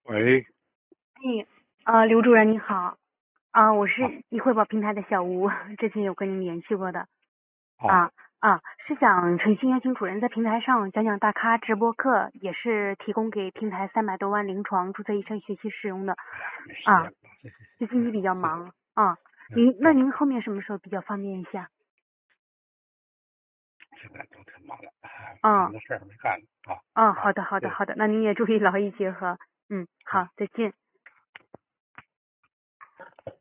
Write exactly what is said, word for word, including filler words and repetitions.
喂， 哎，呃，刘主任你好，啊、我啊是易汇报平台的小吴，之前有跟您联系过的， 啊， 啊啊，是想诚心邀请主任在平台上讲讲大咖直播课，也是提供给平台三百多万临床注册医生学习使用的， 哎呀，没时间啊， 了，这这最近你比较这， 忙，啊， 嗯， 您那对， 您后面什么时候比较方便一下？ 现在都挺忙的，哎啊忙的事儿没干呢啊啊， 啊， 好的好的对， 好的，那您也注意劳逸结合，嗯， 嗯。 好，再见。